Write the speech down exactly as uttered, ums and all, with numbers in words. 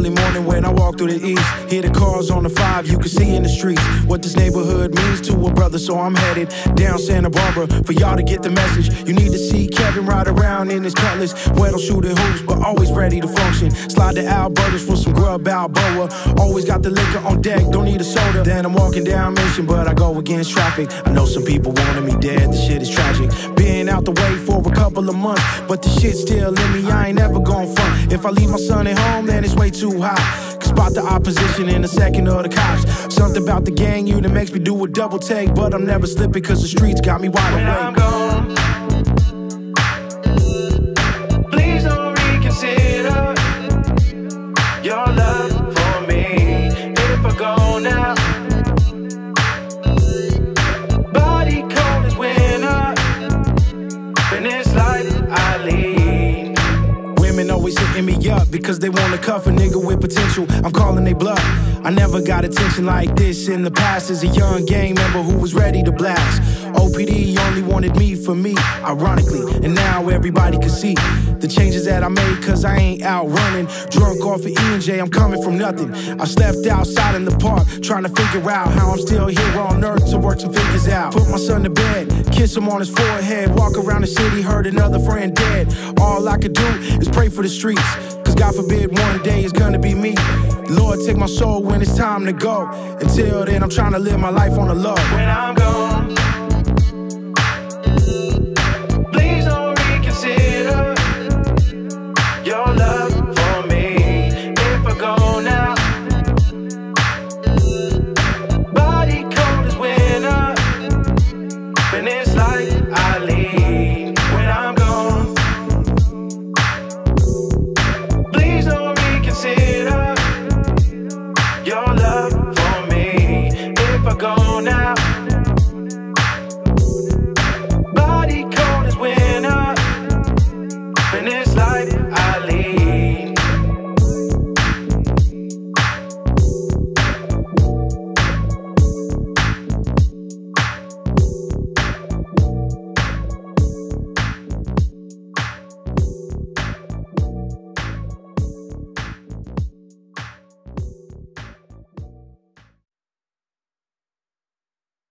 early morning when I walk through the east. Hear the cars on the five, you can see in the streets what this neighborhood means to a brother. So I'm headed down Santa Barbara for y'all to get the message. You need to see Kevin ride around in his Cutlass, wet on shooting hoops, but always ready to function. Slide to Alberta's for some grub Balboa. Always got the liquor on deck, don't need a soda. Then I'm walking down Mission, but I go against traffic. I know some people wanted me dead, the shit is tragic. Being out the way for a couple of months, but the shit still in me, I ain't never gon' front. If I leave my son at home, then it's way too hot. Spot the opposition in a second of the cops. Something about the gang you that makes me do a double take, but I'm never slipping cause the streets got me wide awake. When I'm gone, please don't reconsider your love for me. If I go now, body cold as winter, when it's like I leave. Women always hitting me up because they wanna cuff a nigga with potential. I'm calling they bluff. I never got attention like this in the past as a young gang member who was ready to blast. O P D only wanted me for me, ironically, and now everybody can see the changes that I made cause I ain't out running. Drunk off of E and J, I'm coming from nothing. I slept outside in the park trying to figure out how I'm still here on earth to work some figures out. Put my son to bed, kiss him on his forehead, walk around the city, heard another friend dead. All I could do is pray for the streets, cause God forbid one day it's gonna be me. Lord, take my soul when it's time to go. Until then, I'm trying to live my life on the low. When I'm gone, please don't reconsider your love for me. If I go now, body cold as winter, when it's like I leave.